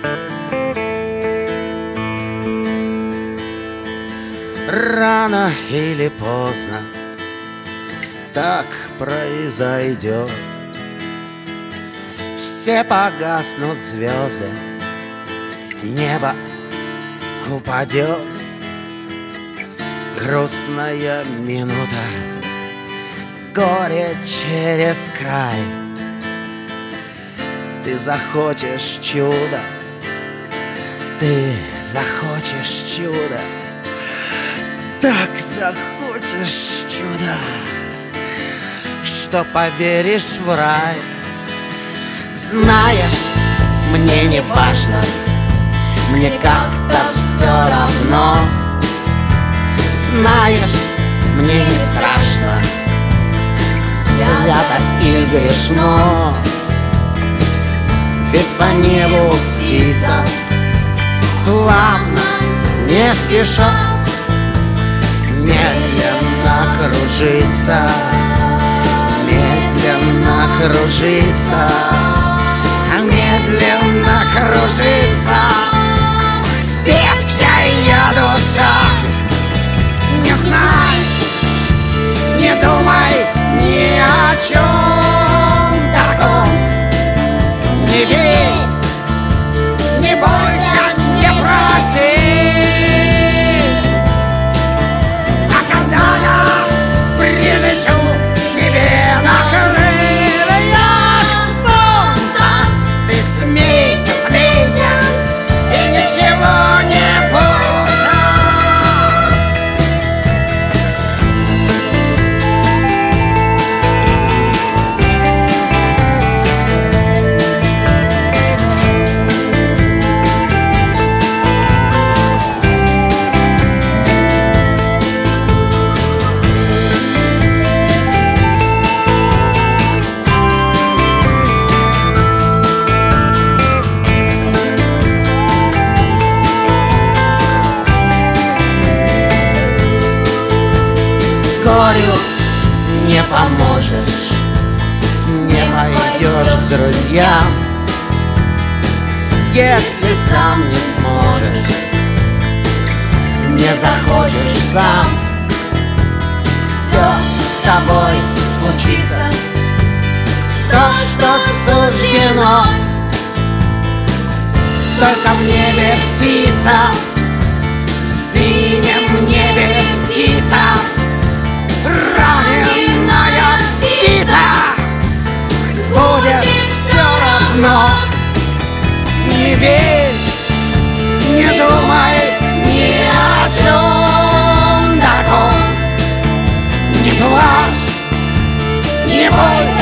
Рано или поздно так произойдет. Все погаснут звезды, небо упадет. Грустная минута, горе через край. Ты захочешь чудо, ты захочешь чудо, так захочешь чудо, что поверишь в рай. Знаешь, мне не важно, мне как-то все равно. Знаешь, мне не страшно, свято или грешно. Ведь по небу птица плавно, не спеша, медленно кружится, медленно кружится, медленно кружится. Певчая душа, не знай, не думай ни о чем таком. Не верь, не бойся, не проси. А когда я прилечу к тебе на крыльях солнца, ты смейся, смейся, и ничего не бойся. Горю не поможешь, не пойдешь к друзьям, если сам не сможешь, не захочешь сам. Все с тобой случится, то, что суждено. Только в небе птица, в синем небе птица, раненая птица, будет все равно. Не верь, не думай ни о чем таком. Не плачь, не бойся.